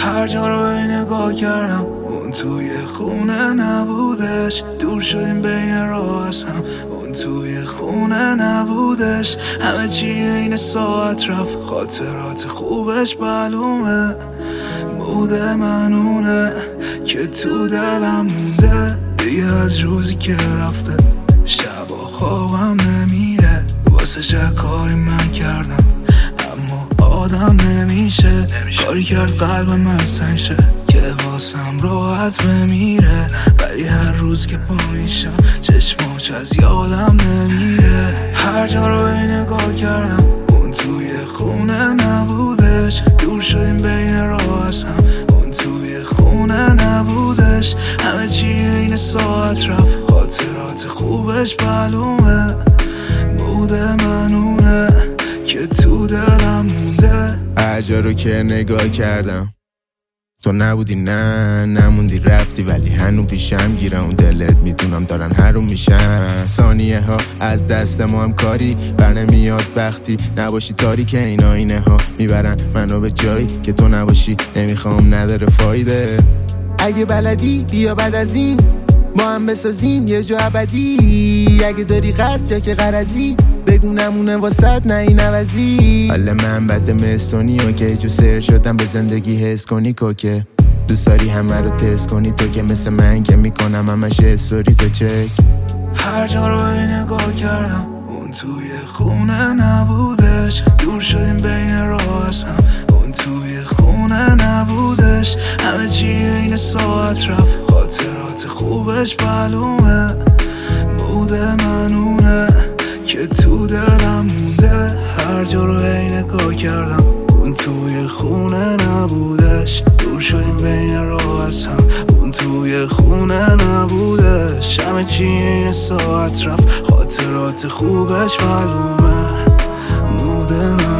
هر جا رو نگاه کردم اون توی خونه نبودش. دور شدیم بین راه از هم اون توی خونه نبودش. همه چی این ساعت رفت خاطرات خوبش معلومه. مود منونه که تو دلم مونده دیگه از روزی که رفته. شب و خوابم نمیره واسه چه کاری من کردم اما آدم نمیشه. کاری کرد قلب من سنگ شه که واسم راحت بمیره. ولی هر روز که پا میشم چشماش از یادم نمیره. هر جا رو نگاه کردم اون توی خونه نبودش. دور شدیم بین راه از هم اون توی خونه نبودش. همه چی این ساعت رفت خاطرات خوبش معلومه. مود منونه که تو دلم مونده. هر جا رو که نگاه کردم تو نبودی، نه نموندی رفتی، ولی هنو پیشم گیره اون دلت میدونم دارن حروم میشن. ثانیه ها از دست ما هم کاری بر نمیاد وقتی نباشی. تاریک این آینه ها میبرن منو به جایی که تو نباشی. نمیخوام نداره فایده. اگه بلدی بیا بعد از این با هم بسازیم یه جا ابدی. اگه داری قصد یا که غرضی بگو نمونه واسط نه این عوضی. حالا من بد مستونی اوکی جو سر شدم به زندگی حس کنی کوکه. دوست داری همه رو تست کنی تو که مثل من که میکنم همش استوری تو چک. هر جا رو نگاه کردم اون توی خونه نبودش. دور شدیم بین راه از هم اون توی خونه نبودش. همه چی این ساعت رفت خاطرات خوبش معلومه. مود منونه که تو دلم مونده. هر جا رو نگاه کردم اون توی خونه نبودش. دور شدیم بین راه از هم اون توی خونه نبودش. همه چی این ساعت رفت خاطرات خوبش معلومه. مود